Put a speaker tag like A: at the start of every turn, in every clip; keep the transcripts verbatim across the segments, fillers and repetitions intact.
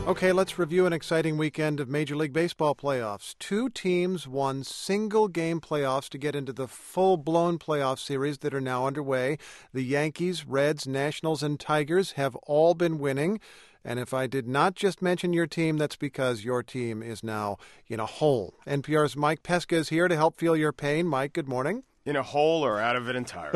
A: Okay, let's review an exciting weekend of Major League Baseball playoffs. Two teams won single-game playoffs to get into the full-blown playoff series that are now underway. The Yankees, Reds, Nationals, and Tigers have all been winning. And if I did not just mention your team, that's because your team is now in a hole. N P R's Mike Pesca is here to help feel your pain. Mike, good morning.
B: In a hole or out of it entirely.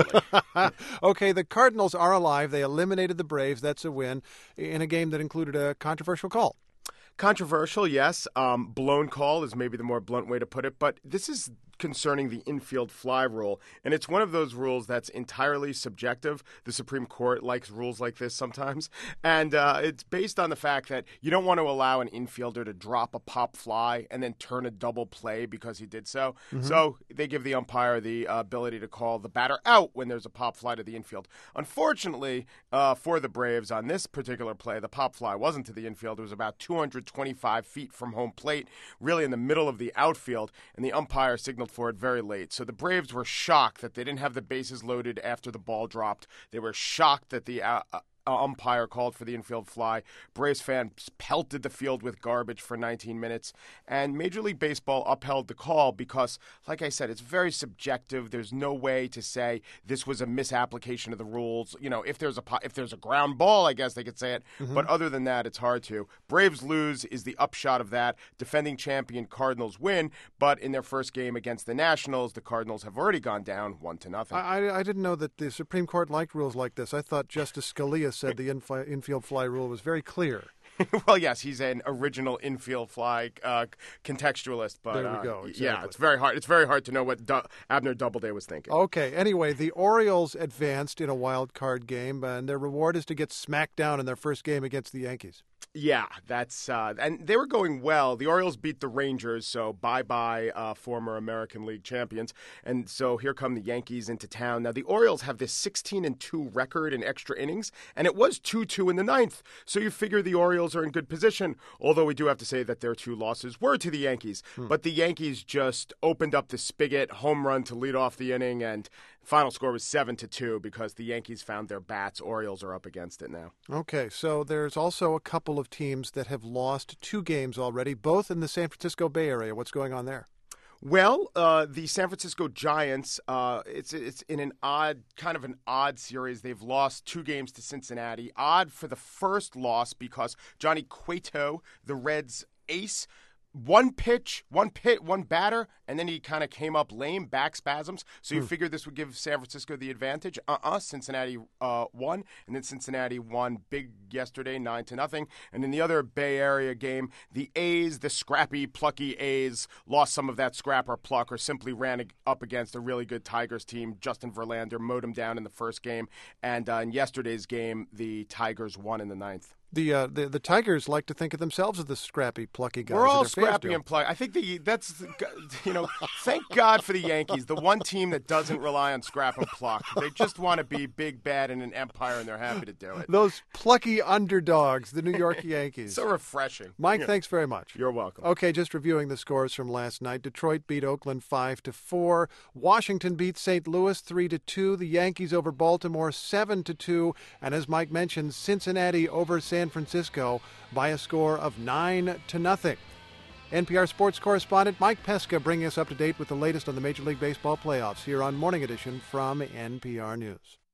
A: Okay, the Cardinals are alive. They eliminated the Braves. That's a win in a game that included a controversial call.
B: Controversial, yes. Um, blown call is maybe the more blunt way to put it, but this is concerning the infield fly rule, and it's one of those rules that's entirely subjective. The Supreme Court likes rules like this sometimes, and uh, it's based on the fact that you don't want to allow an infielder to drop a pop fly and then turn a double play because he did so. Mm-hmm. So they give the umpire the uh, ability to call the batter out when there's a pop fly to the infield. Unfortunately, uh, for the Braves on this particular play, the pop fly wasn't to the infield. It was about two hundred twenty-five feet from home plate, really in the middle of the outfield, and the umpire signaled for it very late. So the Braves were shocked that they didn't have the bases loaded after the ball dropped. They were shocked that the uh, uh, umpire called for the infield fly. Braves fans pelted the field with garbage for nineteen minutes, and Major League Baseball upheld the call because, like I said, it's very subjective. There's no way to say this was a misapplication of the rules. You know, if there's a if there's a ground ball, I guess they could say it, mm-hmm. but other than that, it's hard to. Braves lose is the upshot of that. Defending champion Cardinals win, but in their first game against the Nationals, the Cardinals have already gone down one to nothing.
A: I, I didn't know that the Supreme Court liked rules like this. I thought Justice Scalia said the infi- infield fly rule was very clear.
B: Well, yes, he's an original infield fly uh, contextualist, but
A: there we
B: uh,
A: go. Exactly.
B: Yeah, it's very hard. It's very hard to know what du- Abner Doubleday was thinking.
A: Okay. Anyway, the Orioles advanced in a wild card game, and their reward is to get smacked down in their first game against the Yankees.
B: Yeah, that's uh, and they were going well. The Orioles beat the Rangers, so bye-bye uh, former American League champions. And so here come the Yankees into town. Now, the Orioles have this sixteen and two record in extra innings, and it was two two in the ninth. So you figure the Orioles are in good position, although we do have to say that their two losses were to the Yankees. Hmm. But the Yankees just opened up the spigot, home run to lead off the inning, and final score was seven to two because the Yankees found their bats. Orioles are up against it now.
A: Okay, so there's also a couple of teams that have lost two games already, both in the San Francisco Bay Area. What's going on there?
B: Well, uh, the San Francisco Giants, uh, it's it's in an odd, kind of an odd series. They've lost two games to Cincinnati. Odd for the first loss because Johnny Cueto, the Reds' ace, One pitch, one pit, one batter, and then he kind of came up lame, back spasms. So you hmm. figured this would give San Francisco the advantage. Uh-uh, Cincinnati uh, won, and then Cincinnati won big yesterday, nine to nothing. And in the other Bay Area game, the A's, the scrappy, plucky A's, lost some of that scrap or pluck, or simply ran up against a really good Tigers team. Justin Verlander mowed him down in the first game, and uh, in yesterday's game, the Tigers won in the ninth.
A: The, uh, the the Tigers like to think of themselves as the scrappy, plucky guys.
B: We're all scrappy and plucky. I think the that's you know, thank God for the Yankees, the one team that doesn't rely on scrap and pluck. They just want to be big, bad, and an empire, and they're happy to do it.
A: Those plucky underdogs, the New York Yankees.
B: So refreshing.
A: Mike,
B: yeah.
A: Thanks very much.
B: You're welcome.
A: Okay, just reviewing the scores from last night. Detroit beat Oakland five to four. Washington beat Saint Louis three to two. The Yankees over Baltimore seven to two, and as Mike mentioned, Cincinnati over San Francisco by a score of nine to nothing. N P R sports correspondent Mike Pesca bringing us up to date with the latest on the Major League Baseball playoffs here on Morning Edition from N P R News.